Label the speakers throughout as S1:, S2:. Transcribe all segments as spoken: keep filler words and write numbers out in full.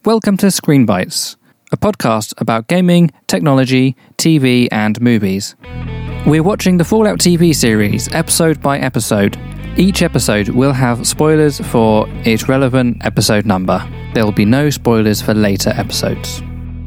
S1: Welcome to Screen Bites, a podcast about gaming, technology, T V, and movies. We're watching the Fallout T V series, episode by episode. Each episode will have spoilers for its relevant episode number. There will be no spoilers for later episodes.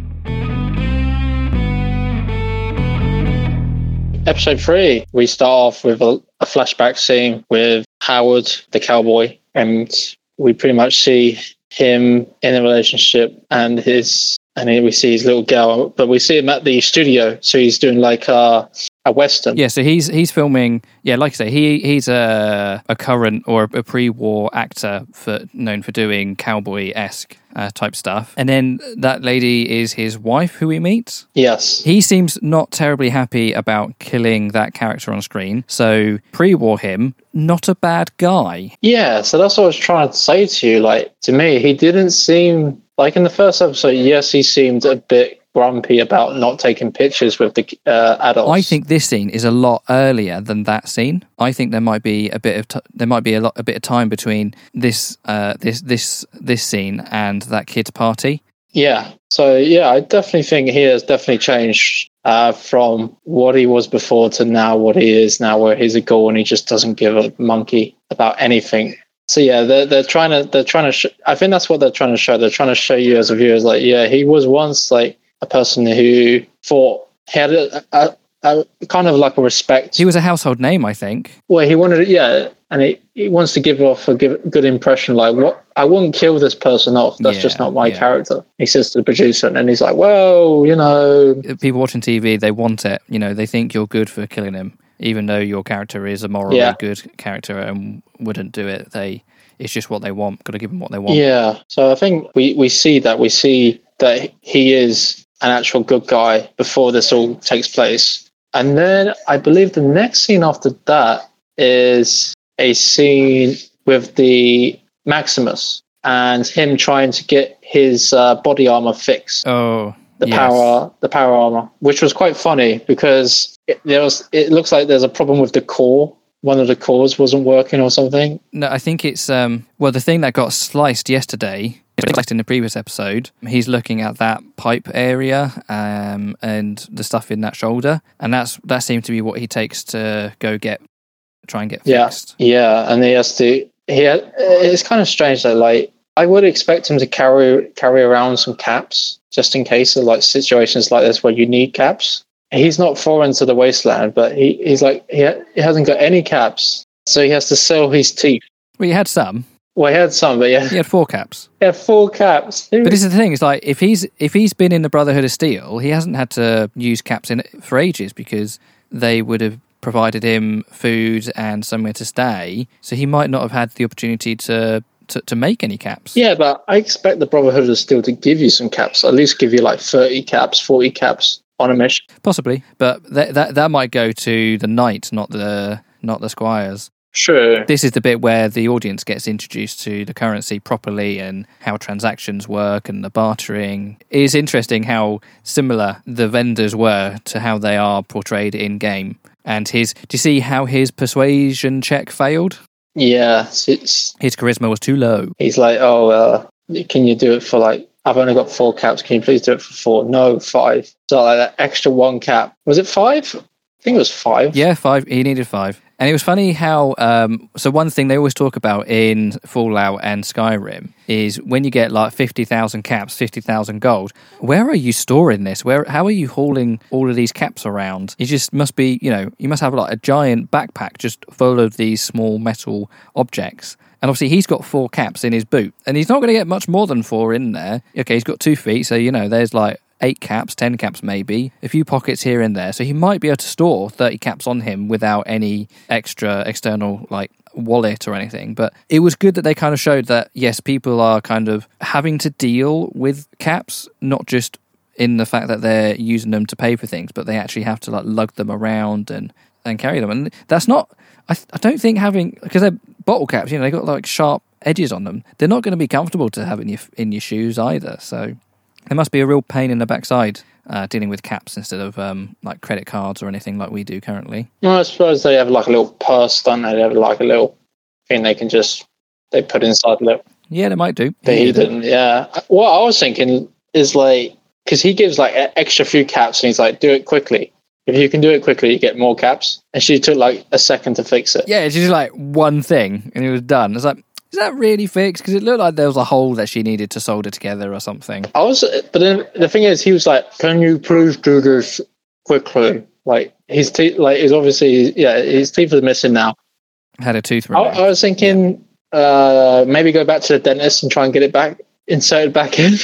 S2: Episode three, we start off with a, a flashback scene with Howard, the cowboy, and we pretty much see him in a relationship and his, and then we see his little girl, but we see him at the studio, so he's doing like a, a western.
S1: Yeah, so he's he's filming. Yeah, like I say, he he's a a current or a pre-war actor for known for doing cowboy-esque uh, type stuff. And then that lady is his wife, who we meet.
S2: Yes,
S1: he seems not terribly happy about killing that character on screen. So pre-war him, not a bad guy.
S2: Yeah, so that's what I was trying to say to you. Like, to me, he didn't seem like in the first episode. Yes, he seemed a bit grumpy about not taking pictures with the uh, adults.
S1: I think this scene is a lot earlier than that scene. I think there might be a bit of t- there might be a lot a bit of time between this uh, this this this scene and that kid's party.
S2: Yeah. So yeah, I definitely think he has definitely changed uh, from what he was before to now what he is now, where he's a ghoul and he just doesn't give a monkey about anything. So yeah, they're they're trying to they're trying to. Sh- I think that's what they're trying to show. They're trying to show you as a viewer, is like, yeah, he was once like a person who thought he had a, a, a kind of like a respect.
S1: He was a household name, I think.
S2: Well, he wanted, yeah, and he, he wants to give off a give, good impression. Like, what? I wouldn't kill this person off. That's yeah, just not my yeah. character. He says to the producer, and he's like, well, you know,
S1: people watching T V, they want it. You know, they think you're good for killing him, even though your character is a morally yeah. good character and wouldn't do it. They, it's just what they want. Got to give them what they want.
S2: Yeah. So I think we we see that we see that he is an actual good guy before this all takes place. And then I believe the next scene after that is a scene with the Maximus and him trying to get his uh, body armor fixed.
S1: Oh,
S2: the
S1: yes.
S2: power, the power armor, which was quite funny because it, there was. It looks like there's a problem with the core. One of the cores wasn't working or something.
S1: No, I think it's um. Well, the thing that got sliced yesterday. In the previous episode, he's looking at that pipe area um, and the stuff in that shoulder, and that's that seemed to be what he takes to go get, try and get fixed.
S2: Yeah, yeah, and he has to. He had, it's kind of strange that, like, I would expect him to carry carry around some caps just in case of like situations like this where you need caps. He's not foreign to the wasteland, but he, he's like he ha- he hasn't got any caps, so he has to sell his teeth.
S1: Well, he had some.
S2: Well, he had some, but yeah,
S1: he had four caps.
S2: He had four caps.
S1: But this is the thing: it's like if he's if he's been in the Brotherhood of Steel, he hasn't had to use caps in it for ages because they would have provided him food and somewhere to stay. So he might not have had the opportunity to to, to make any caps.
S2: Yeah, but I expect the Brotherhood of Steel to give you some caps. At least give you like thirty caps, forty caps on a mission.
S1: Possibly, but that that that might go to the knight, not the not the squires.
S2: Sure.
S1: This is the bit where the audience gets introduced to the currency properly and how transactions work and the bartering. It is interesting how similar the vendors were to how they are portrayed in game. And his, do you see how his persuasion check failed?
S2: Yeah, it's,
S1: his charisma was too low.
S2: He's like, oh, uh, can you do it for like, I've only got four caps. Can you please do it for four? No, five. So like that extra one cap. Was it five? I think it was five.
S1: Yeah, five. He needed five. And it was funny how, um, so one thing they always talk about in Fallout and Skyrim is when you get like fifty thousand caps, fifty thousand gold, where are you storing this? Where, how are you hauling all of these caps around? You just must be, you know, you must have like a giant backpack just full of these small metal objects. And obviously he's got four caps in his boot and he's not going to get much more than four in there. Okay, he's got two feet. So, you know, there's like eight caps, ten caps maybe, a few pockets here and there. So he might be able to store thirty caps on him without any extra external like wallet or anything. But it was good that they kind of showed that, yes, people are kind of having to deal with caps, not just in the fact that they're using them to pay for things, but they actually have to like lug them around and, and carry them. And that's not, I, I don't think having, because they're bottle caps, you know, they got like sharp edges on them. They're not going to be comfortable to have in your, in your shoes either. So there must be a real pain in the backside uh, dealing with caps instead of um, like credit cards or anything like we do currently.
S2: Well, I suppose they have like a little purse, don't they? They have like a little thing they can just they put inside the little.
S1: Yeah, they might do.
S2: But he, he didn't. didn't. Yeah. What I was thinking is like, because he gives like an extra few caps, and he's like, do it quickly. If you can do it quickly, you get more caps. And she took like a second to fix it.
S1: Yeah, she did like one thing, and it was done. It's like, is that really fixed? Because it looked like there was a hole that she needed to solder together or something.
S2: I was, but then the thing is, he was like, "Can you please do this quickly?" Like his teeth, like is obviously, yeah, his teeth are missing now.
S1: Had a tooth
S2: removed. I, I was thinking, yeah. uh, maybe go back to the dentist and try and get it back, insert it back in,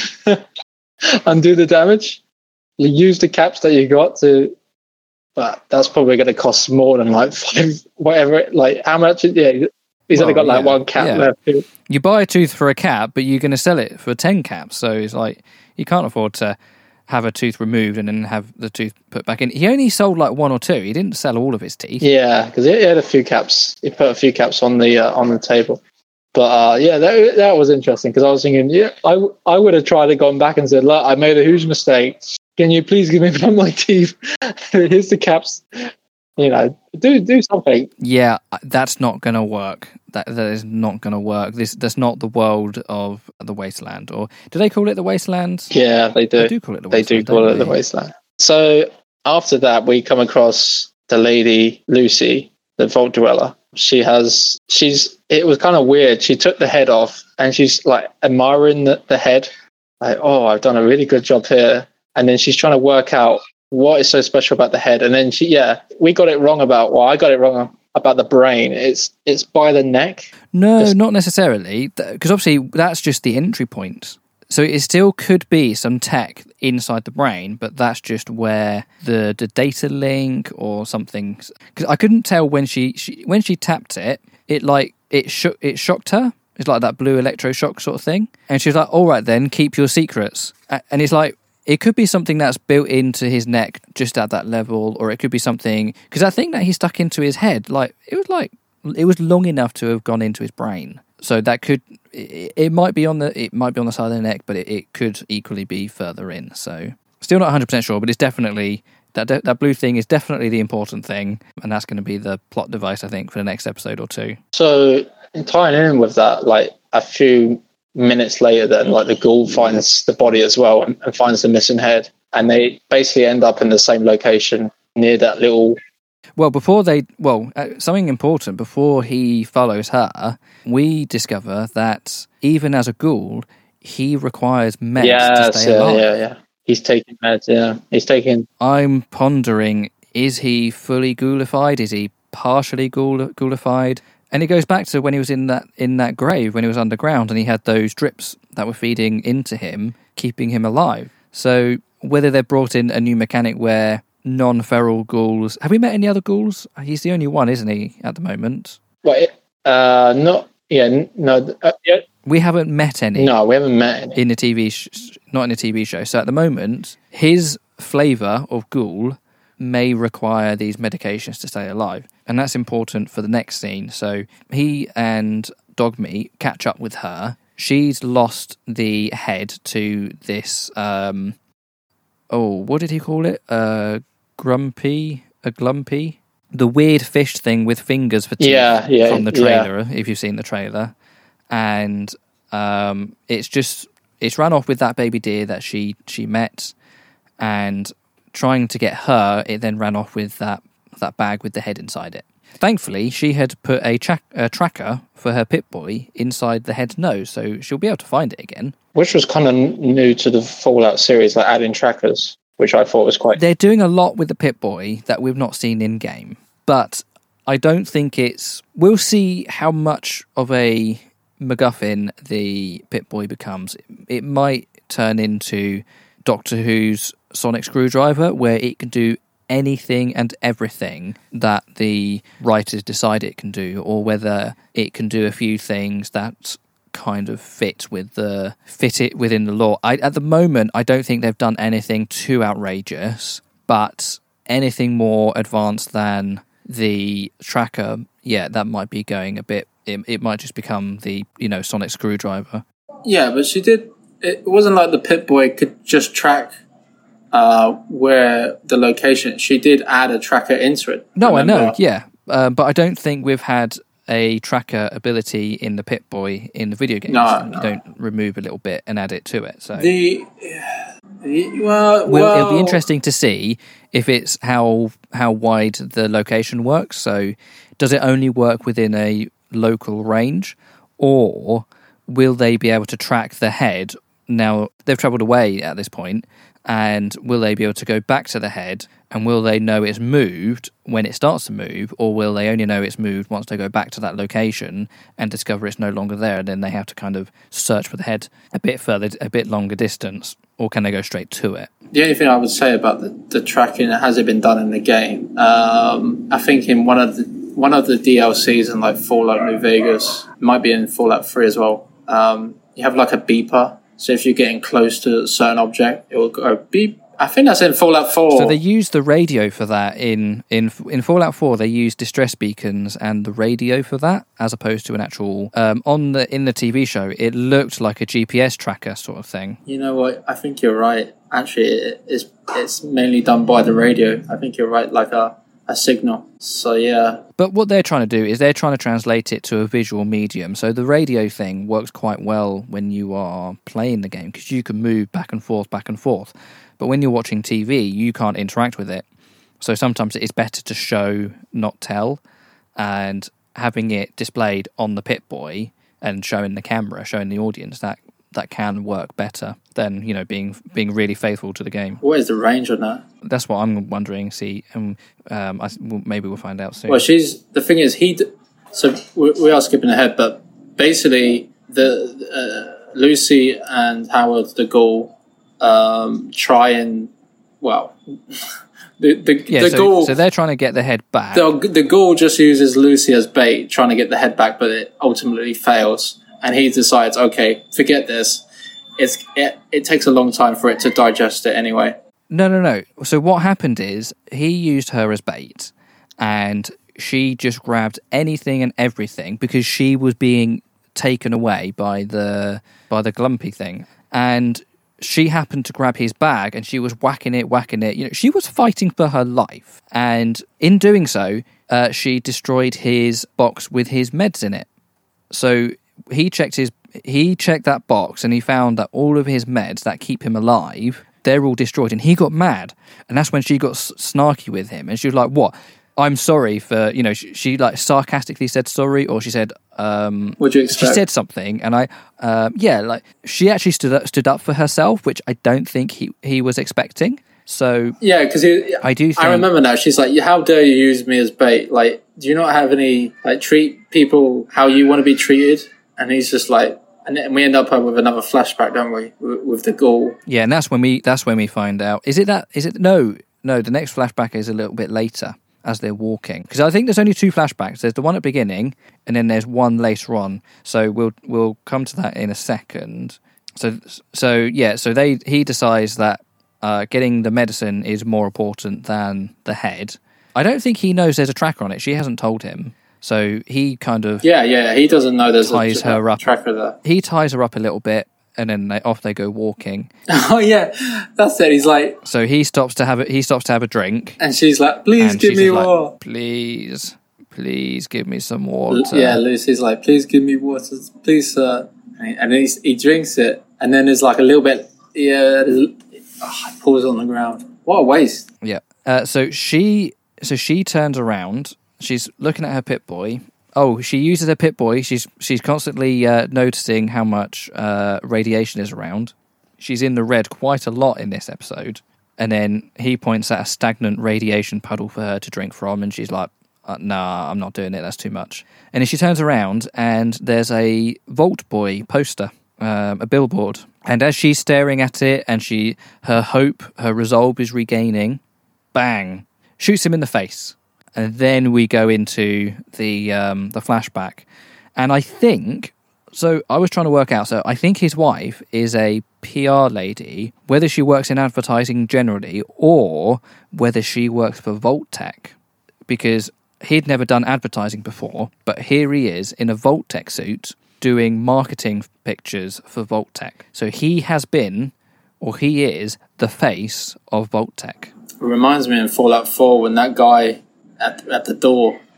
S2: undo the damage. You use the caps that you got to, but that's probably going to cost more than like five, whatever. Like how much? Yeah. He's well, only got like yeah, one cap yeah. left.
S1: You buy a tooth for a cap, but you're going to sell it for ten caps. So it's like, you can't afford to have a tooth removed and then have the tooth put back in. He only sold like one or two. He didn't sell all of his teeth.
S2: Yeah, because he had a few caps. He put a few caps on the uh, on the table. But uh, yeah, that that was interesting because I was thinking, yeah, I, I would have tried to gone back and said, look, I made a huge mistake. Can you please give me back my teeth? Here's the caps. You know, do do something.
S1: Yeah, that's not going to work. That that is not going to work. This that's not the world of the Wasteland. Or do they call it the Wasteland?
S2: Yeah, they do.
S1: They do call it the
S2: Wasteland. They do call it the Wasteland. So after that, we come across the lady Lucy, the Vault Dweller. She has. She's. It was kind of weird. She took the head off, and she's like admiring the, the head. Like, oh, I've done a really good job here. And then she's trying to work out what is so special about the head. And then she, yeah, we got it wrong about, well, I got it wrong about the brain. It's it's by the neck.
S1: No, Just, not necessarily. Because obviously that's just the entry point. So it still could be some tech inside the brain, but that's just where the, the data link or something. Because I couldn't tell when she, she when she tapped it, it like, it, shook, it shocked her. It's like that blue electroshock sort of thing. And she was like, all right then, keep your secrets. And it's like, it could be something that's built into his neck just at that level, or it could be something, because I think that he stuck into his head, like, it was like, it was long enough to have gone into his brain. So that could, it, it might be on the, it might be on the side of the neck, but it, it could equally be further in. So still not one hundred percent sure, but it's definitely, that that blue thing is definitely the important thing. And that's going to be the plot device, I think, for the next episode or two.
S2: So in tying in with that, like a few minutes later, then like the ghoul finds the body as well and, and finds the missing head, and they basically end up in the same location near that little.
S1: Well, before they, well, uh, something important before he follows her, we discover that even as a ghoul, he requires meds yes, to stay
S2: yeah,
S1: alive.
S2: Yeah, yeah, he's taking meds. Yeah, he's taking.
S1: I'm pondering: is he fully ghoulified? Is he partially ghoul- ghoulified? And it goes back to when he was in that in that grave, when he was underground, and he had those drips that were feeding into him, keeping him alive. So whether they've brought in a new mechanic where non-feral ghouls... Have we met any other ghouls? He's the only one, isn't he, at the moment?
S2: Well, uh, not... Yeah, no... Uh, yeah.
S1: We haven't met any.
S2: No, we haven't met any.
S1: In a T V... Sh- not in a T V show. So at the moment, his flavour of ghoul may require these medications to stay alive. And that's important for the next scene. So he and Dogmeat catch up with her. She's lost the head to this... Um, oh, what did he call it? Uh, grumpy? A glumpy? The weird fish thing with fingers for teeth
S2: yeah, yeah,
S1: from the trailer,
S2: yeah.
S1: if you've seen the trailer. And um, it's just... It's run off with that baby deer that she, she met. And trying to get her, it then ran off with that that bag with the head inside it. Thankfully, she had put a, tra- a tracker for her Pip-Boy inside the head's nose, so she'll be able to find it again.
S2: Which was kind of new to the Fallout series, like adding trackers, which I thought was quite...
S1: They're doing a lot with the Pip-Boy that we've not seen in-game, but I don't think it's... We'll see how much of a MacGuffin the Pip-Boy becomes. It might turn into Doctor Who's sonic screwdriver, where it can do anything and everything that the writers decide it can do, or whether it can do a few things that kind of fit with the fit it within the lore. I, at the moment, I don't think they've done anything too outrageous, but anything more advanced than the tracker, yeah, that might be going a bit. It, it might just become the, you know, sonic screwdriver.
S3: Yeah, but she did. It wasn't like the Pip-Boy could just track Uh, where the location, she did add a tracker into it.
S1: No, remember? I know, yeah. Uh, but I don't think we've had a tracker ability in the Pip-Boy in the video games.
S3: No,
S1: you
S3: no.
S1: don't remove a little bit and add it to it. So
S3: The well,
S1: Well,
S3: well,
S1: it'll be interesting to see if it's how how wide the location works. So, does it only work within a local range, or will they be able to track the head? Now they've travelled away at this point, and will they be able to go back to the head? And will they know it's moved when it starts to move, or will they only know it's moved once they go back to that location and discover it's no longer there? And then they have to kind of search for the head a bit further, a bit longer distance, or can they go straight to it?
S3: The only thing I would say about the, the tracking, has it been done in the game? Um, I think in one of the one of the D L Cs in like Fallout New Vegas, might be in Fallout three as well. Um, you have like a beeper, so if you're getting close to a certain object, it will go beep. I think that's in Fallout four.
S1: So they use the radio for that in, in in Fallout four. They use distress beacons and the radio for that, as opposed to an actual um, on the in the T V show. It looked like a G P S tracker sort of thing.
S3: You know what? I think you're right. Actually, it, it's it's mainly done by the radio. I think you're right, like a, a signal. So yeah.
S1: But what they're trying to do is they're trying to translate it to a visual medium. So the radio thing works quite well when you are playing the game because you can move back and forth, back and forth. But when you're watching T V, you can't interact with it. So sometimes it's better to show, not tell, and having it displayed on the Pip-Boy and showing the camera, showing the audience, that that can work better than, you know, being being really faithful to the game.
S3: What is the range on that?
S1: That's what I'm wondering. See, um, um, I, well, maybe we'll find out soon.
S3: Well, she's the thing is he. D- so we, we are skipping ahead, but basically the uh, Lucy and Howard the Ghoul um, try and well. The the,
S1: yeah,
S3: the
S1: so,
S3: ghoul,
S1: so they're trying to get the head back.
S3: The, the ghoul just uses Lucy as bait, trying to get the head back, but it ultimately fails. And he decides, okay, forget this. It's it, it takes a long time for it to digest it anyway.
S1: No, no, no. So what happened is he used her as bait, and she just grabbed anything and everything because she was being taken away by the by the Glumpy thing, and she happened to grab his bag and she was whacking it, whacking it. You know, she was fighting for her life, and in doing so, uh, she destroyed his box with his meds in it. So he checked his he checked that box and he found that all of his meds that keep him alive, they're all destroyed, and he got mad, and that's when she got s- snarky with him, and she was like, "What? I'm sorry for," you know, she, she like sarcastically said sorry, or she said, um,
S3: What'd you expect?
S1: She said something, and I, um, yeah, like she actually stood up, stood up for herself, which I don't think he, he was expecting. So
S3: yeah, because
S1: I do. Think,
S3: I remember now. She's like, "How dare you use me as bait? Like, do you not have any like treat people how you want to be treated?" And he's just like, and then we end up with another flashback, don't we, with, with the ghoul?
S1: Yeah, and that's when we that's when we find out. Is it that? Is it no? No, the next flashback is a little bit later, as they're walking, because I think there's only two flashbacks. There's the one at the beginning, and then there's one later on. So we'll we'll come to that in a second. So so yeah, so they he decides that uh, getting the medicine is more important than the head. I don't think he knows there's a tracker on it. She hasn't told him, so he kind of
S3: yeah yeah he doesn't know there's
S1: ties
S3: a,
S1: her
S3: a
S1: up.
S3: tracker there.
S1: He ties her up a little bit, and then they, off they go walking.
S3: Oh yeah, that's it. He's like,
S1: so he stops to have a, he stops to have a drink,
S3: and she's like, "Please
S1: and
S3: give
S1: she's
S3: me
S1: just
S3: water."
S1: Like, please, please give me some water.
S3: Yeah, Lucy's like, "Please give me water, please, sir." And he, and he, he drinks it, and then there's like a little bit, yeah, oh, it pours on the ground. What a waste.
S1: Yeah. Uh, so she, so she turns around. She's looking at her Pip-Boy. Oh, she uses her Pip-Boy. She's she's constantly uh, noticing how much uh, radiation is around. She's in the red quite a lot in this episode. And then he points at a stagnant radiation puddle for her to drink from, and she's like, uh, "Nah, I'm not doing it. That's too much." And then she turns around, and there's a Vault Boy poster, um, a billboard. And as she's staring at it, and she her hope, her resolve is regaining, bang, shoots him in the face. And then we go into the um, the flashback. And I think, so I was trying to work out, so I think his wife is a P R lady, whether she works in advertising generally or whether she works for Vault-Tec. Because he'd never done advertising before, but here he is in a Vault-Tec suit doing marketing pictures for Vault-Tec. So he has been, or he is, the face of Vault-Tec.
S3: It reminds me in Fallout four when that guy at at the door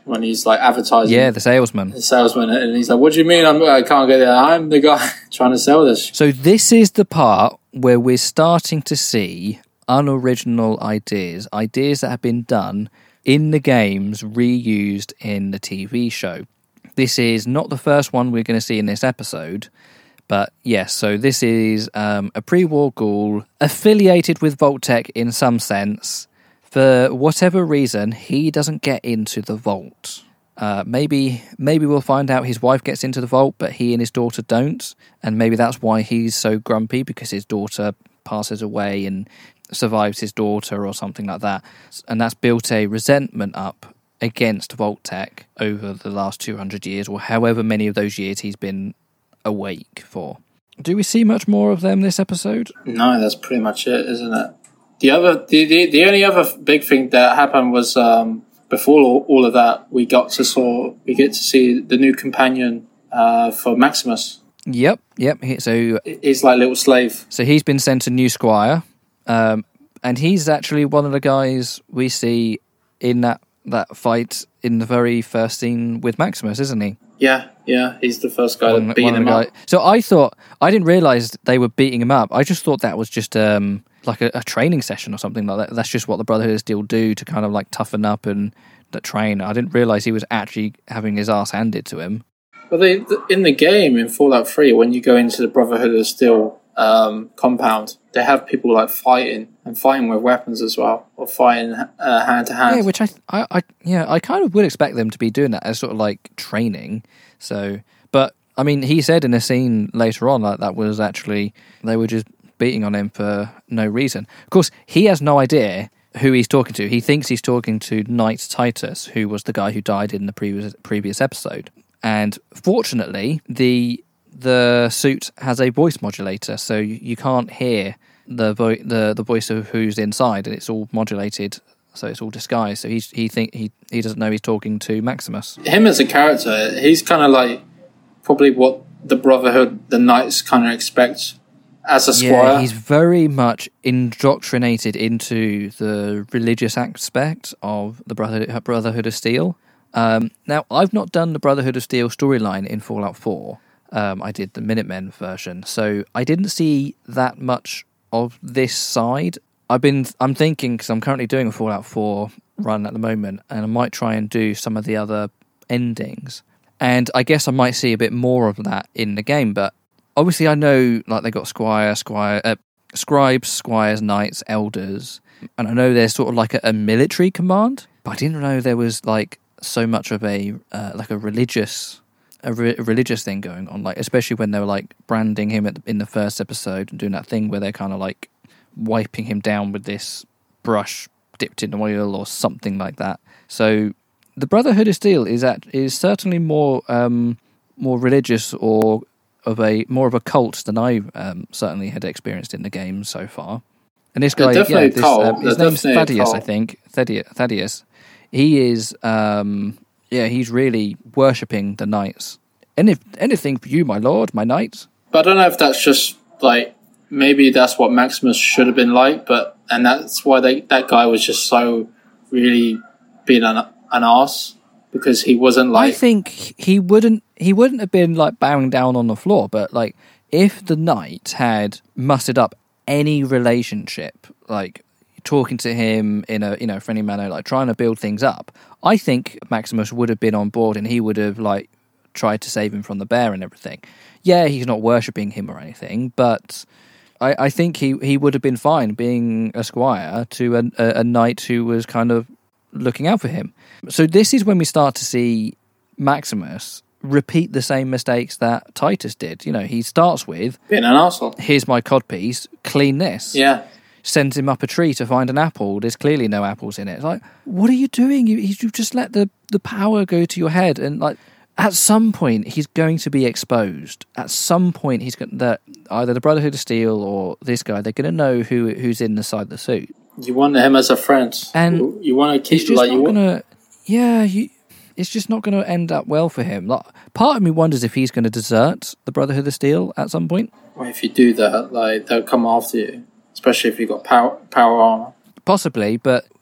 S3: when he's like advertising.
S1: Yeah, the salesman.
S3: The salesman, and he's like, "What do you mean I'm, I can't get there? I'm the guy trying to sell this."
S1: So this is the part where we're starting to see unoriginal ideas, ideas that have been done in the games, reused in the T V show. This is not the first one we're going to see in this episode, but yes, so this is um, a pre-war ghoul affiliated with Vault-Tec in some sense. For whatever reason, he doesn't get into the vault. Uh, maybe maybe we'll find out his wife gets into the vault, but he and his daughter don't, and maybe that's why he's so grumpy, because his daughter passes away and survives his daughter or something like that. And that's built a resentment up against Vault-Tec over the last two hundred years, or however many of those years he's been awake for. Do we see much more of them this episode?
S3: No, that's pretty much it, isn't it? The other, the, the, the only other big thing that happened was um, before all, all of that, we got to saw we get to see the new companion uh, for Maximus.
S1: Yep, yep. He, so
S3: he's like little slave.
S1: So he's been sent a new squire, um, and he's actually one of the guys we see in that that fight in the very first scene with Maximus, isn't he?
S3: Yeah, yeah. He's the first guy
S1: one,
S3: that beat him up.
S1: Guy. So I thought I didn't realize they were beating him up. I just thought that was just um. like a, a training session or something like that. That's just what the Brotherhood of Steel do to kind of like toughen up and that train. I didn't realise he was actually having his ass handed to him.
S3: Well, they, in the game, in Fallout three, when you go into the Brotherhood of Steel um, compound, they have people like fighting and fighting with weapons as well, or fighting uh, hand to hand.
S1: Yeah, which I, I, I, yeah, I kind of would expect them to be doing that as sort of like training. So, but I mean, he said in a scene later on that that was actually they were just beating on him for no reason. Of course, he has no idea who he's talking to. He thinks he's talking to Knight Titus, who was the guy who died in the previous previous episode. And fortunately, the the suit has a voice modulator, so you, you can't hear the, vo- the the voice of who's inside, and it's all modulated, so it's all disguised. So he's, he think he he doesn't know he's talking to Maximus.
S3: Him as a character, he's kind of like probably what the Brotherhood, the Knights, kind of expect. As a squire.
S1: Yeah, he's very much indoctrinated into the religious aspect of the Brotherhood, Brotherhood of Steel. Um, now, I've not done the Brotherhood of Steel storyline in Fallout four. Um, I did the Minutemen version, so I didn't see that much of this side. I've been, I'm thinking, because I'm currently doing a Fallout four run at the moment, and I might try and do some of the other endings. And I guess I might see a bit more of that in the game, but obviously, I know like they got squire, squire, uh, scribes, squires, knights, elders, and I know there's sort of like a, a military command. But I didn't know there was like so much of a uh, like a religious, a, re- a religious thing going on. Like especially when they were like branding him at the, in the first episode and doing that thing where they're kind of like wiping him down with this brush dipped in oil or something like that. So the Brotherhood of Steel is at is certainly more um, more religious or of a more of a cult than I um, certainly had experienced in the game so far. And this guy, yeah, this, um, his name's Thaddeus, I think. Thaddeus. Thaddeus. He is, um, yeah, he's really worshipping the knights. Any, anything for you, my lord, my knight.
S3: But I don't know if that's just like maybe that's what Maximus should have been like, but and that's why they that guy was just so really being an an arse. Because he wasn't like...
S1: I think he wouldn't he wouldn't have been like bowing down on the floor, but like if the knight had mustered up any relationship, like talking to him in a you know friendly manner, like trying to build things up, I think Maximus would have been on board and he would have like tried to save him from the bear and everything. Yeah, he's not worshipping him or anything, but I, I think he, he would have been fine being a squire to a, a, a knight who was kind of looking out for him. So this is when we start to see Maximus repeat the same mistakes that Titus did. You know, he starts with
S3: being an arsehole.
S1: Here's my codpiece, clean this.
S3: Yeah.
S1: Sends him up a tree to find an apple. There's clearly no apples in it. It's like, what are you doing? You you just let the, the power go to your head, and like at some point he's going to be exposed. At some point he's going that either the Brotherhood of Steel or this guy, they're going to know who who's inside the suit.
S3: You want him as a friend,
S1: and
S3: you want to keep
S1: it's just
S3: like
S1: not
S3: you want.
S1: Gonna, yeah, you, it's just not going to end up well for him. Like, part of me wonders if he's going to desert the Brotherhood of Steel at some point.
S3: Well, if you do that, like they'll come after you, especially if you've got power power armor.
S1: Possibly, but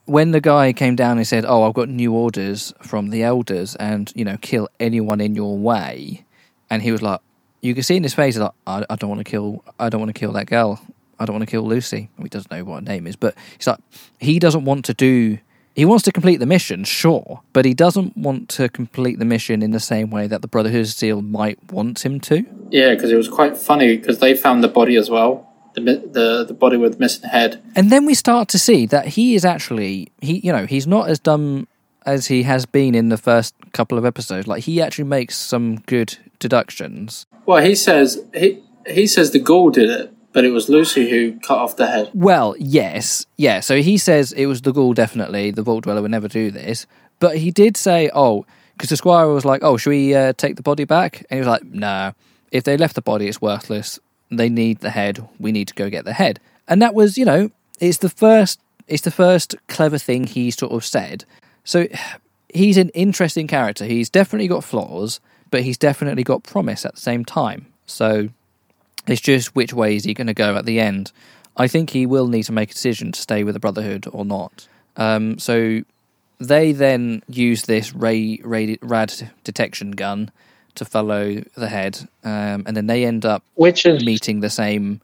S1: when the guy came down and said, "Oh, I've got new orders from the elders, and you know, kill anyone in your way," and he was like, you can see in his face, like, I, I don't want to kill, I don't want to kill that girl, I don't want to kill Lucy. He doesn't know what her name is, but he's like, he doesn't want to do. He wants to complete the mission, sure, but he doesn't want to complete the mission in the same way that the Brotherhood of Steel might want him to.
S3: Yeah, because it was quite funny because they found the body as well. The, the the body with missing head.
S1: And then we start to see that he is actually, he you know, he's not as dumb as he has been in the first couple of episodes. Like, he actually makes some good deductions.
S3: Well, he says he he says the ghoul did it, but it was Lucy who cut off the head.
S1: Well, yes, yeah. So he says it was the ghoul, definitely. The Vault Dweller would never do this. But he did say, oh, because the Squire was like, oh, should we uh, take the body back? And he was like, no. If they left the body, it's worthless. They need the head. We need to go get the head. And that was, you know, it's the first, it's the first clever thing he sort of said. So he's an interesting character. He's definitely got flaws, but he's definitely got promise at the same time. So it's just which way is he going to go at the end. I think he will need to make a decision to stay with the Brotherhood or not. Um, so they then use this ray, ray rad detection gun to follow the head, um, and then they end up
S2: which is
S1: meeting the same.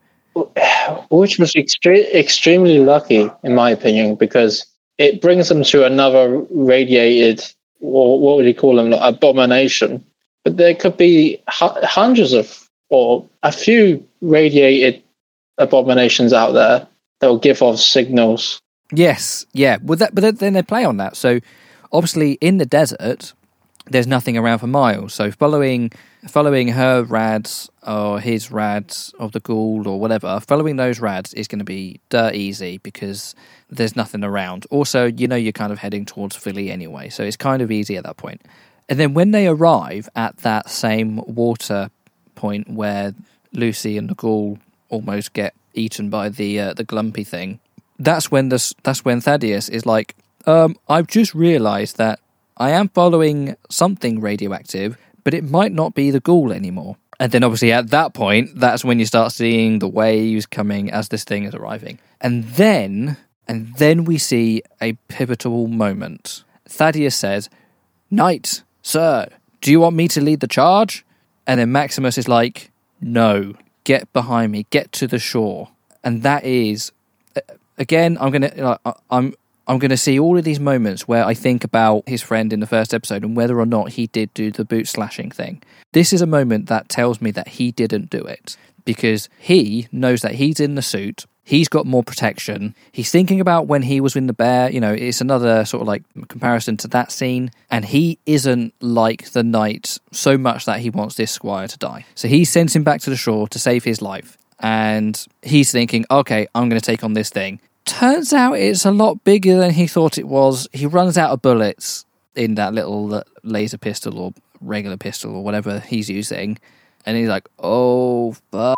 S2: Which was extre- extremely lucky, in my opinion, because it brings them to another radiated, or what would you call them, like, abomination. But there could be hu- hundreds of, or a few radiated abominations out there that will give off signals.
S1: Yes, yeah, well, that, but then they play on that. So obviously in the desert, there's nothing around for miles. So following following her rads or his rads of the ghoul or whatever, following those rads is going to be dirt easy because there's nothing around. Also, you know, you're kind of heading towards Philly anyway, so it's kind of easy at that point. And then when they arrive at that same water point where Lucy and the ghoul almost get eaten by the uh, the glumpy thing, that's when this that's when Thaddeus is like, um, I've just realised that I am following something radioactive, but it might not be the ghoul anymore. And then obviously at that point, that's when you start seeing the waves coming as this thing is arriving. And then, and then we see a pivotal moment. Thaddeus says, "Knight, sir, do you want me to lead the charge?" And then Maximus is like, "No, get behind me, get to the shore." And that is, again, I'm going to, I'm, I'm going to see all of these moments where I think about his friend in the first episode and whether or not he did do the boot slashing thing. This is a moment that tells me that he didn't do it because he knows that he's in the suit. He's got more protection. He's thinking about when he was in the bear. You know, it's another sort of like comparison to that scene. And he isn't like the knight so much that he wants this squire to die. So he sends him back to the shore to save his life. And he's thinking, okay, I'm going to take on this thing. Turns out it's a lot bigger than he thought it was. He runs out of bullets in that little laser pistol or regular pistol or whatever he's using. And he's like, oh, fuck.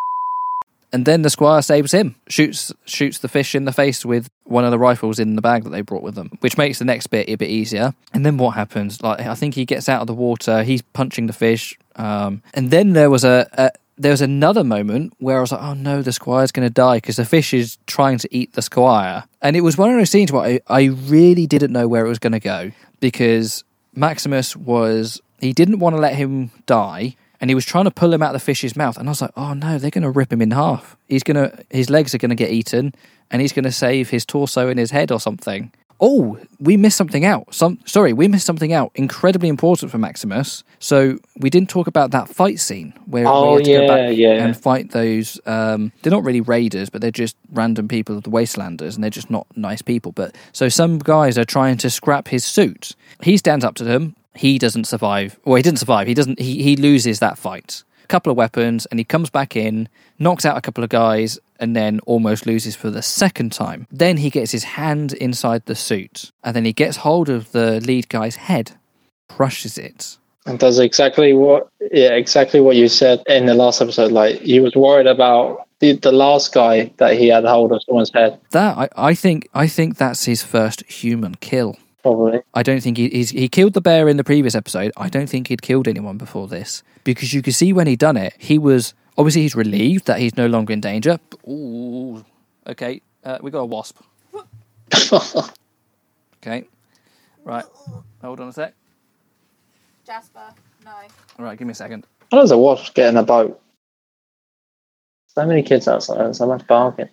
S1: And then the squire saves him, shoots shoots the fish in the face with one of the rifles in the bag that they brought with them, which makes the next bit a bit easier. And then what happens? Like, I think he gets out of the water, he's punching the fish. Um, and then there was a... a There was another moment where I was like, oh no, the squire's going to die because the fish is trying to eat the squire. And it was one of those scenes where I, I really didn't know where it was going to go because Maximus was, he didn't want to let him die and he was trying to pull him out of the fish's mouth. And I was like, oh no, they're going to rip him in half. He's going to, his legs are going to get eaten and he's going to save his torso and his head or something. Oh, we missed something out. Some sorry, we missed something out. Incredibly important for Maximus. So we didn't talk about that fight scene where
S2: oh,
S1: we had to
S2: yeah,
S1: go back
S2: yeah.
S1: and fight those. Um, they're not really raiders, but they're just random people, the Wastelanders, and they're just not nice people. But so some guys are trying to scrap his suit. He stands up to them. He doesn't survive. Well, he didn't survive. He doesn't. He he loses that fight. A couple of weapons, and he comes back in, knocks out a couple of guys, and then almost loses for the second time. Then he gets his hand inside the suit, and then he gets hold of the lead guy's head, crushes it.
S2: And does exactly what, yeah, exactly what you said in the last episode. Like, he was worried about the, the last guy that he had hold of someone's head.
S1: That I, I think I think that's his first human kill.
S2: Probably.
S1: I don't think he he's, he killed the bear in the previous episode. I don't think he'd killed anyone before this because you could see when he'd done it, he was obviously he's relieved that he's no longer in danger. Ooh, okay, uh, we got a wasp. Okay. Right. Hold on a sec.
S4: Jasper, no.
S1: All right, give me a second.
S2: How does a wasp get in a boat? So many kids outside and so much barking.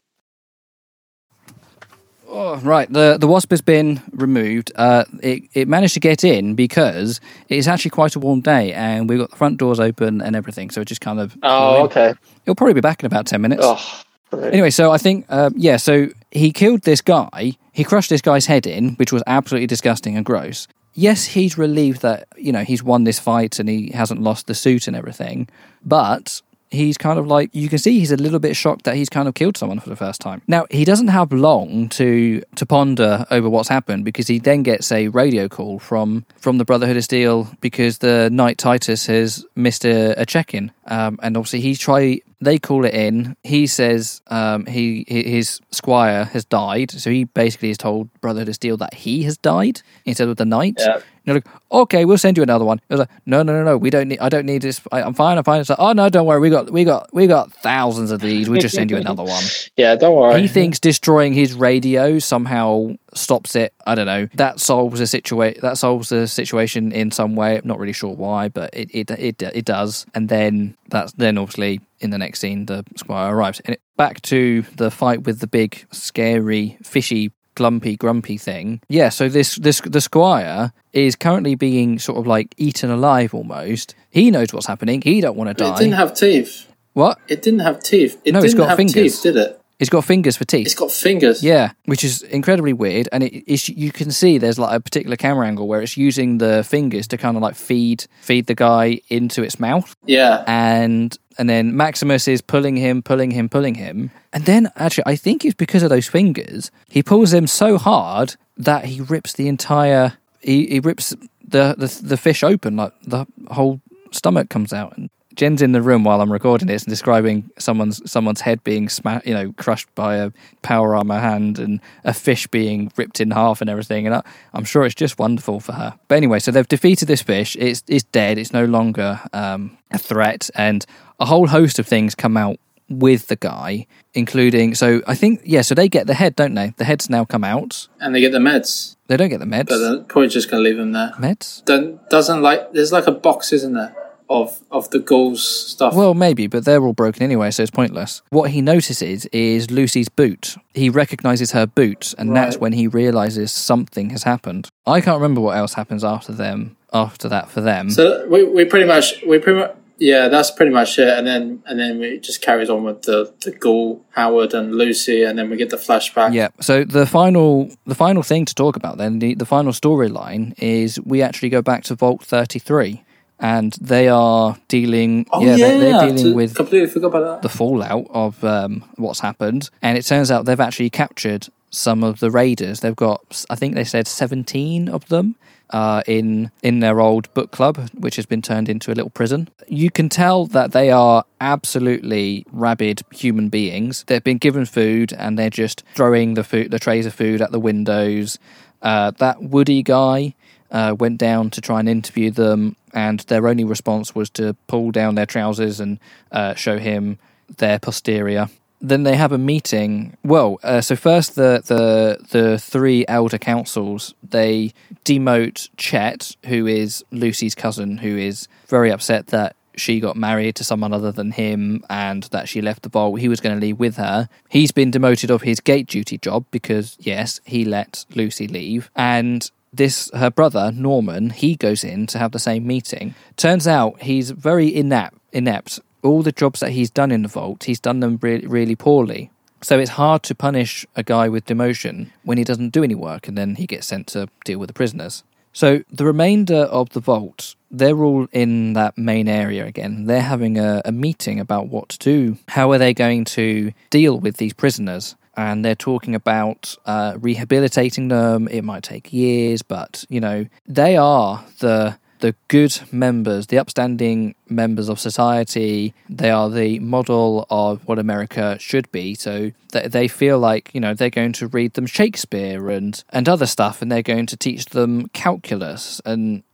S1: Oh, right. The the wasp has been removed. Uh, it it managed to get in because it's actually quite a warm day, and we've got the front doors open and everything. So it just kind of.
S2: Oh, okay.
S1: It'll probably be back in about ten minutes.
S2: Oh, brilliant.
S1: Anyway, so I think uh, yeah. So he killed this guy. He crushed this guy's head in, which was absolutely disgusting and gross. Yes, he's relieved that you know he's won this fight and he hasn't lost the suit and everything, but. He's kind of like, you can see he's a little bit shocked that he's kind of killed someone for the first time. Now, he doesn't have long to to ponder over what's happened because he then gets a radio call from, from the Brotherhood of Steel because the Knight Titus has missed a, a check-in. Um, and obviously he try they call it in. He says um, he his squire has died. So he basically is told Brotherhood of Steel that he has died instead of the Knight.
S2: Yeah.
S1: You're like, okay, we'll send you another one. It was like, no, no, no, no, we don't need. I don't need this. I, I'm fine. I'm fine. It's like, oh no, don't worry. We got, we got, we got thousands of these. We'll just send you another one.
S2: Yeah, don't worry.
S1: He thinks destroying his radio somehow stops it. I don't know. That solves a situation. That solves the situation in some way. I'm not really sure why, but it it it, it does. And then that's then obviously in the next scene, the squire arrives. And it, back to the fight with the big, scary, fishy. Glumpy, grumpy thing. Yeah, so this, this the squire is currently being sort of like eaten alive almost. He knows what's happening. He don't want to die.
S3: It didn't have teeth.
S1: What?
S3: It didn't have teeth. It
S1: No,
S3: didn't
S1: it's got
S3: have
S1: fingers.
S3: teeth, did it?
S1: It's got fingers for teeth.
S3: It's got fingers.
S1: Yeah, which is incredibly weird. And it, it's, you can see there's like a particular camera angle where it's using the fingers to kind of like feed feed the guy into its mouth.
S3: Yeah.
S1: And and then Maximus is pulling him, pulling him, pulling him. And then actually, I think it's because of those fingers. He pulls him so hard that he rips the entire. He, he rips the, the the fish open, like the whole stomach comes out. And Jen's in the room while I'm recording this and describing someone's someone's head being sma- you know, crushed by a power armor hand and a fish being ripped in half and everything. And I, I'm sure it's just wonderful for her. But anyway, so they've defeated this fish. It's it's dead. It's no longer um, a threat, and a whole host of things come out with the guy, including. So I think yeah. So they get the head, don't they? The head's now come out,
S3: And they get the meds.
S1: they don't get the meds.
S3: But they're probably just going to leave them there.
S1: Meds?
S3: Don't, doesn't like, there's like a box, isn't there? Of of the ghouls stuff.
S1: Well, maybe, but they're all broken anyway, so it's pointless. What he notices is Lucy's boot. He recognises her boot, and that's
S3: Right.
S1: when he realises something has happened. I can't remember what else happens after them. After that, for them.
S3: So we we pretty much we pretty much yeah, that's pretty much it. And then and then it just carries on with the the ghoul Howard and Lucy, and then we get the flashback.
S1: Yeah. So the final, the final thing to talk about then, the, the final storyline is we actually go back to Vault thirty-three, and they are dealing.
S3: Oh
S1: yeah,
S3: yeah,
S1: they're, they're dealing
S3: to-
S1: with
S3: completely forgot about that.
S1: the fallout of um, what's happened, and it turns out they've actually captured some of the raiders. They've got, I think they said seventeen of them uh, in in their old book club, which has been turned into a little prison. You can tell that they are absolutely rabid human beings. They've been given food, and they're just throwing the food, the trays of food, at the windows. Uh, that Woody guy uh, went down to try and interview them, and their only response was to pull down their trousers and uh, show him their posterior. Then they have a meeting. Well, uh, so first the, the the three elder councils, they demote Chet, who is Lucy's cousin, who is very upset that she got married to someone other than him and that she left the vault. He was going to leave with her. He's been demoted of his gate duty job because, yes, he let Lucy leave. And this, her brother, Norman, he goes in to have the same meeting. Turns out he's very inept. inept. All the jobs that he's done in the vault, he's done them really, really poorly. So it's hard to punish a guy with demotion when he doesn't do any work and then he gets sent to deal with the prisoners. So the remainder of the vault, they're all in that main area again. They're having a, a meeting about what to do. How are they going to deal with these prisoners? And they're talking about uh, rehabilitating them. It might take years, but, you know, they are the... the good members, the upstanding members of society. They are the model of what America should be. So th- they feel like, you know, they're going to read them Shakespeare and, and other stuff, and they're going to teach them calculus and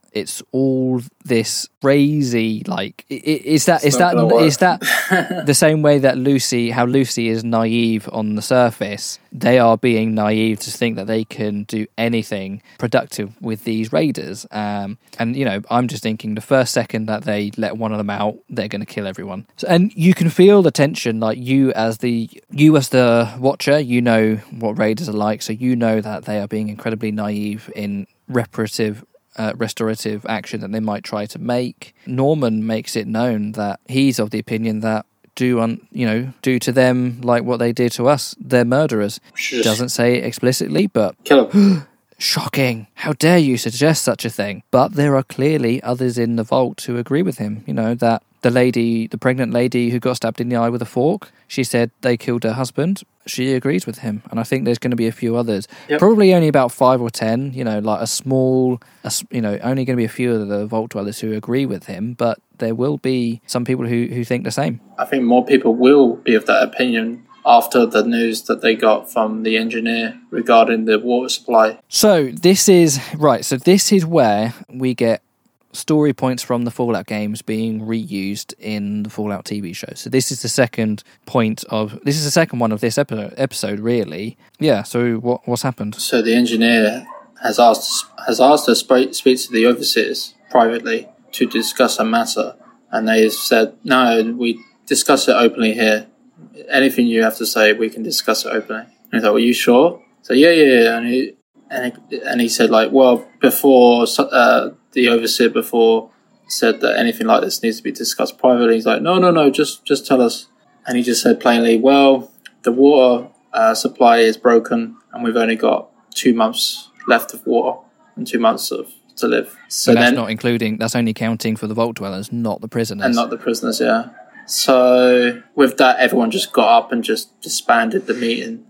S1: it's all this crazy, like, i- i- is that is
S3: It's
S1: that
S3: not gonna
S1: is that the same way that Lucy, how Lucy is naive on the surface, they are being naive to think that they can do anything productive with these raiders. Um, and, you know, I'm just thinking the first second that they let one of them out, they're going to kill everyone. So, and you can feel the tension, like you as the you as the watcher, you know what raiders are like, so you know that they are being incredibly naive in reparative Uh, restorative action that they might try to make. Norman makes it known that he's of the opinion that do un, you know do to them like what they did to us. They're murderers.
S3: Just
S1: Doesn't say it explicitly, but
S3: kill him.
S1: shocking. How dare you suggest such a thing? But there are clearly others in the vault who agree with him. You know, that the lady, the pregnant lady who got stabbed in the eye with a fork, she said they killed her husband. She agrees with him. And I think there's going to be a few others.
S3: Yep.
S1: Probably only about five or ten, you know, like a small, a, s- you know, only going to be a few of the vault dwellers who agree with him. But there will be some people who, who think the same.
S3: I think more people will be of that opinion after the news that they got from the engineer regarding the water supply.
S1: So this is, right, so this is where we get story points from the Fallout games being reused in the Fallout T V show. So this is the second point of, this is the second one of this episode, episode really. Yeah, so what what's happened?
S3: So the engineer has asked has asked to sp- speak to the overseers privately to discuss a matter, and they have said, no, we discuss it openly here. Anything you have to say, we can discuss it openly. And he's like, "Are you sure?" So yeah, yeah, yeah. And he and he, and he said, like, well, before uh, the overseer before said that anything like this needs to be discussed privately. He's like, no, no, no, just just tell us. And he just said plainly, well, the water uh, supply is broken, and we've only got two months left of water and two months of to live.
S1: So
S3: So
S1: that's
S3: then,
S1: not including, that's only counting for the vault dwellers, not the prisoners.
S3: and not the prisoners, yeah. So with that, everyone just got up and just disbanded the meeting.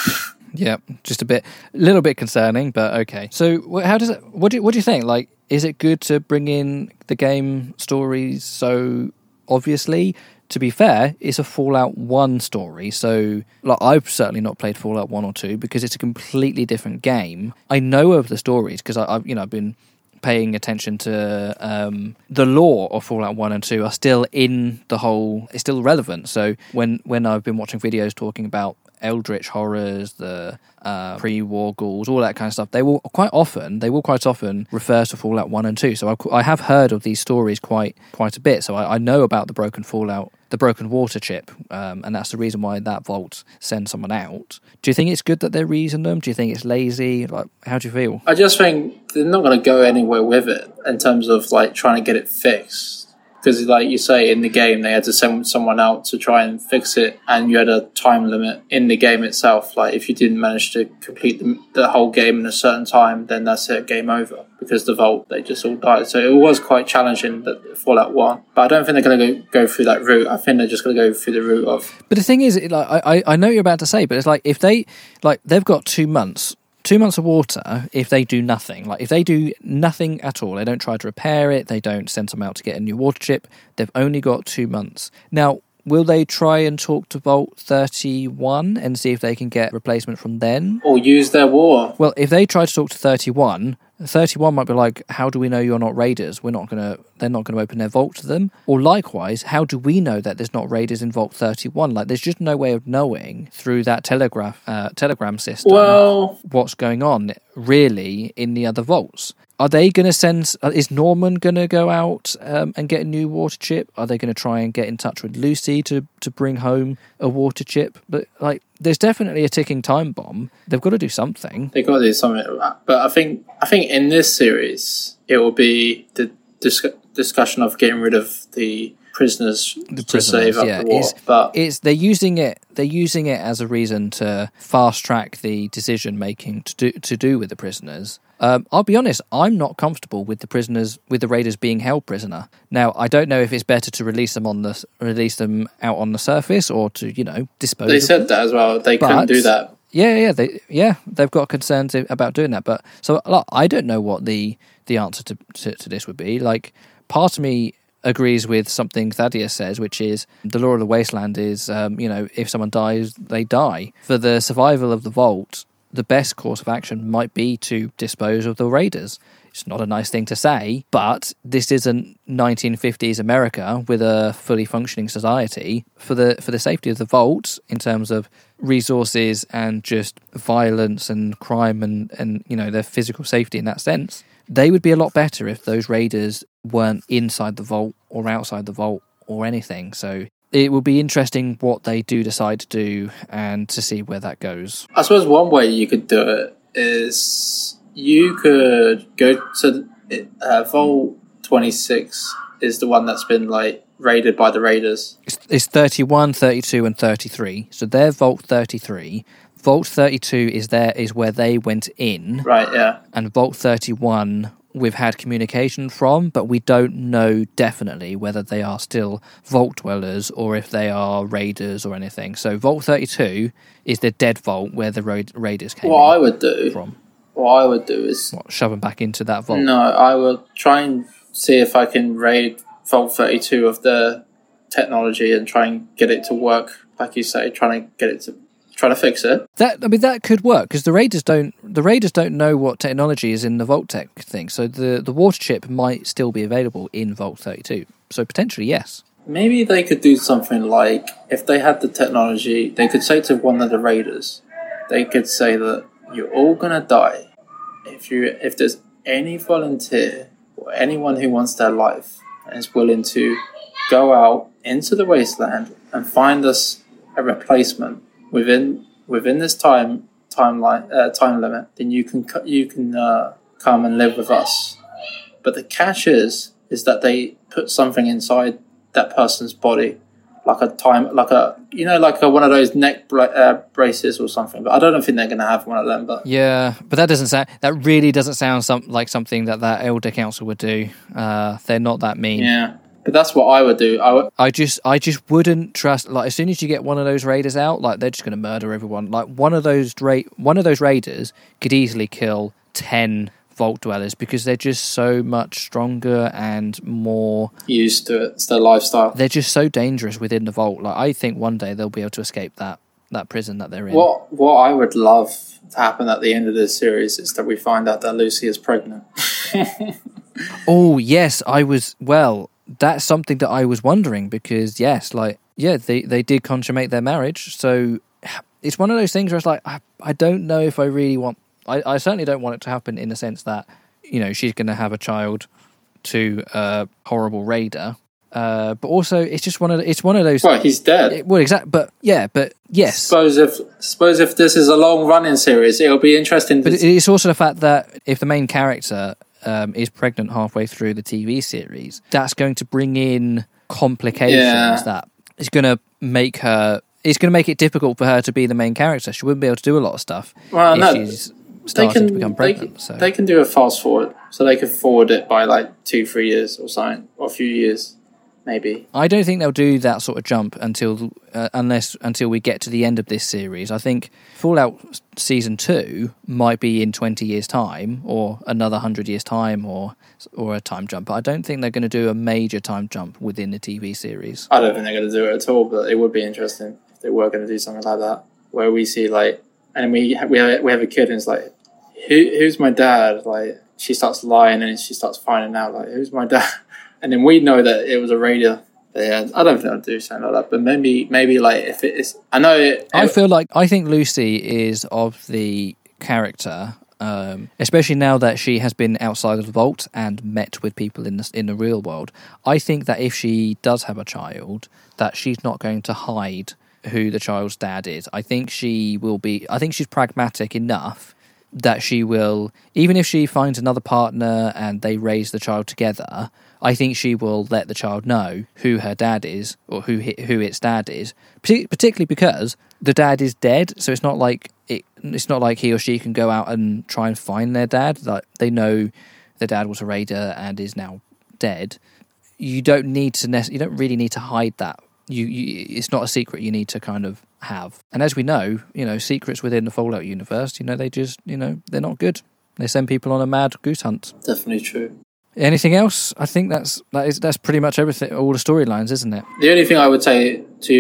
S1: Yeah, just a bit, a little bit concerning, but okay. So wh- how does it, what do you, what do you think? Like, is it good to bring in the game stories so obviously? To be fair, it's a Fallout one story, so like I've certainly not played Fallout one or two because it's a completely different game. I know of the stories because I've you know I've been paying attention to um, the lore of Fallout one and two are still in the whole. It's still relevant. So when when I've been watching videos talking about Eldritch horrors, the uh, pre-war ghouls, all that kind of stuff, they will quite often they will quite often refer to Fallout one and two. So I, I have heard of these stories quite quite a bit. So I, I know about the broken Fallout, the broken water chip, um, and that's the reason why that vault sends someone out. Do you think it's good that they're reusing them? Do you think it's lazy? Like, how do you feel?
S3: I just think they're not going to go anywhere with it in terms of like trying to get it fixed. Because, like you say, in the game, they had to send someone out to try and fix it, and you had a time limit in the game itself. Like, if you didn't manage to complete the, the whole game in a certain time, then that's it, game over. Because the vault, they just all died. So it was quite challenging, that Fallout one. But I don't think they're going to go, go through that route. I think they're just going to go through the route of...
S1: But the thing is, like I, I know what you're about to say, but it's like if they, like they've got two months. Two months of water if they do nothing. Like, if they do nothing at all, they don't try to repair it, they don't send someone out to get a new water chip, they've only got two months. Now, will they try and talk to Vault thirty-one and see if they can get replacement from then?
S3: Or use their water.
S1: Well, if they try to talk to thirty-one, thirty-one might be like, how do we know you're not raiders? We're not gonna, they're not gonna open their vault to them. Or likewise, how do we know that there's not raiders in Vault thirty-one? Like, there's just no way of knowing through that telegraph, uh, telegram system
S3: Well...
S1: what's going on really in the other vaults. Are they going to send, is Norman going to go out um, and get a new water chip? Are they going to try and get in touch with Lucy to, to bring home a water chip? But, like, there's definitely a ticking time bomb. They've got to do something.
S3: They've got to do something like that. But I think, I think in this series, it will be the dis- discussion of getting rid of the prisoners
S1: The
S3: to
S1: prisoners,
S3: save up
S1: yeah.
S3: the war.
S1: It's,
S3: But
S1: it's they're using it. They're using it as a reason to fast track the decision making to do to do with the prisoners. Um, I'll be honest. I'm not comfortable with the prisoners, with the raiders being held prisoner. Now, I don't know if it's better to release them on the release them out on the surface or to you know dispose.
S3: they
S1: of
S3: said that as well. They couldn't
S1: But-
S3: do that.
S1: Yeah, yeah, they yeah they've got concerns about doing that. But so like, I don't know what the the answer to, to to this would be. Like, part of me agrees with something Thaddeus says, which is the law of the wasteland is, um, you know, if someone dies, they die. For the survival of the vault, the best course of action might be to dispose of the raiders. It's not a nice thing to say, but this isn't nineteen fifties America with a fully functioning society. For the for the safety of the Vault, in terms of resources and just violence and crime and, and you know, their physical safety in that sense, they would be a lot better if those raiders weren't inside the Vault or outside the Vault or anything. So it will be interesting what they do decide to do and to see where that goes.
S3: I suppose one way you could do it is you could go to uh, Vault twenty-six is the one that's been like raided by the raiders.
S1: It's, it's thirty-one, thirty-two and thirty-three. So they're Vault thirty-three. Vault thirty-two is there is where they went in.
S3: Right, yeah.
S1: And Vault thirty-one we've had communication from, but we don't know definitely whether they are still Vault dwellers or if they are raiders or anything. So Vault thirty-two is the dead Vault where the ra- raiders came
S3: what
S1: in
S3: I would do
S1: from.
S3: What I would do is
S1: What, shove them back into that Vault?
S3: No, I will try and see if I can raid Vault thirty-two of the technology and try and get it to work, like you say, trying to get it to trying to fix it.
S1: That I mean, that could work because the raiders don't. The raiders don't know what technology is in the Vault Tech thing. So the the water chip might still be available in Vault thirty-two. So potentially, yes.
S3: Maybe they could do something like, if they had the technology, they could say to one of the raiders, they could say that you're all gonna die if you if there's any volunteer or anyone who wants their life and is willing to go out into the wasteland and find us a replacement within within this time timeline uh, time limit, then you can you can uh, come and live with us. But the catch is is that they put something inside that person's body, like a time, like a you know, like a, one of those neck bra- uh, braces or something. But I don't think they're going to have one of them. But
S1: Yeah, but that doesn't sound. That really doesn't sound some, like something that that Elder Council would do. Uh, they're not that mean.
S3: yeah, but that's what I would do. I would.
S1: I just, I just wouldn't trust. Like, as soon as you get one of those raiders out, like they're just going to murder everyone. Like one of those ra- one of those raiders could easily kill ten Vault dwellers because they're just so much stronger and more
S3: Used to it. It's their lifestyle.
S1: They're just so dangerous within the Vault. Like, I think one day they'll be able to escape that that prison that they're in.
S3: What what I would love to happen at the end of this series is that we find out that Lucy is pregnant.
S1: Oh yes, I was. Well, that's something that I was wondering because yes, like yeah, they they did consummate their marriage. So it's one of those things where it's like I, I don't know if I really want. I, I certainly don't want it to happen in the sense that, you know, she's going to have a child to a horrible raider. Uh, but also, it's just one of the, it's one of those.
S3: Well, he's dead.
S1: It, well, exactly. But yeah, but yes.
S3: Suppose if suppose if this is a long running series, it'll be interesting. To
S1: But it's also the fact that if the main character um, is pregnant halfway through the T V series, that's going to bring in complications
S3: Yeah.
S1: that is going to make her. It's going to make it difficult for her to be the main character. She wouldn't be able to do a lot of stuff
S3: Well,
S1: if
S3: no,
S1: she's
S3: they
S1: starting
S3: can
S1: to become
S3: they
S1: pregnant.
S3: can,
S1: so.
S3: they can do a fast forward, so they could forward it by like two, three years or something, or a few years, maybe.
S1: I don't think they'll do that sort of jump until uh, unless until we get to the end of this series. I think Fallout Season Two might be in twenty years' time, or another hundred years' time, or or a time jump. But I don't think they're going to do a major time jump within the T V series.
S3: I don't think they're going to do it at all, but it would be interesting if they were going to do something like that, where we see like, and we ha- we have, we have a kid and it's like, who who's my dad? Like she starts lying and she starts finding out like, who's my dad? And then we know that it was a raider. But yeah, I don't think I'll do something like that. But maybe, maybe like if it is, I know it.
S1: I
S3: it-
S1: feel like I think Lucy is of the character, um, especially now that she has been outside of the Vault and met with people in the in the real world. I think that if she does have a child, that she's not going to hide who the child's dad is. I think she will be. I think she's pragmatic enough that she will, even if she finds another partner and they raise the child together, I think she will let the child know who her dad is or who hi- who its dad is. Partic- particularly because the dad is dead, so it's not like it. It's not like he or she can go out and try and find their dad. Like they know their dad was a raider and is now dead. You don't need to. Nec- you don't really need to hide that. You, you, it's not a secret you need to kind of have. And as we know, you know, secrets within the Fallout universe, you know, they just, you know, they're not good. They send people on a mad goose hunt.
S3: Definitely true.
S1: Anything else? I think that's that is that's pretty much everything. All the storylines, isn't it?
S3: The only thing I would say to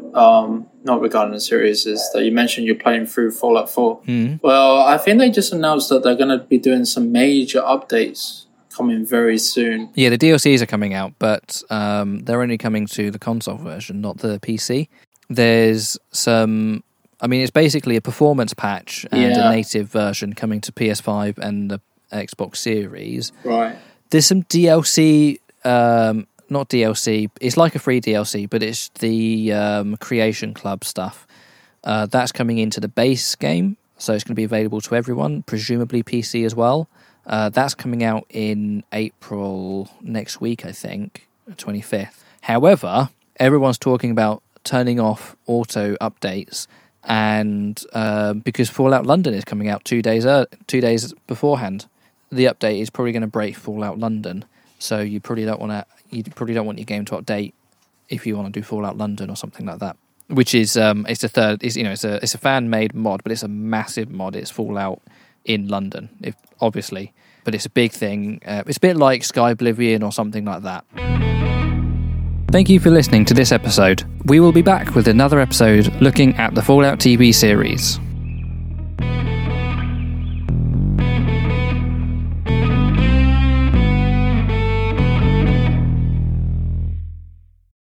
S3: um, not regarding the series, is that you mentioned you're playing through Fallout four.
S1: Mm.
S3: Well, I think they just announced that they're going to be doing some major updates coming very soon.
S1: Yeah, the D L Cs are coming out, but um, they're only coming to the console version, not the P C. There's some... I mean, it's basically a performance patch and
S3: Yeah.
S1: a native version coming to P S five and the Xbox Series.
S3: Right.
S1: There's some D L C... Um, not D L C, it's like a free D L C, but it's the um, Creation Club stuff. Uh, that's coming into the base game, so it's going to be available to everyone, presumably P C as well. Uh, that's coming out in April next week, I think, twenty-fifth. However, everyone's talking about turning off auto updates, and uh, because Fallout London is coming out two days er- two days beforehand, the update is probably going to break Fallout London. So you probably don't want to. You probably don't want your game to update if you want to do Fallout London or something like that. Which is um, it's a third. It's, you know, it's a it's a fan made mod, but it's a massive mod. It's Fallout in London, if obviously, but it's a big thing. Uh, it's a bit like Sky Oblivion or something like that. Thank you for listening to this episode. We will be back with another episode looking at the Fallout T V series.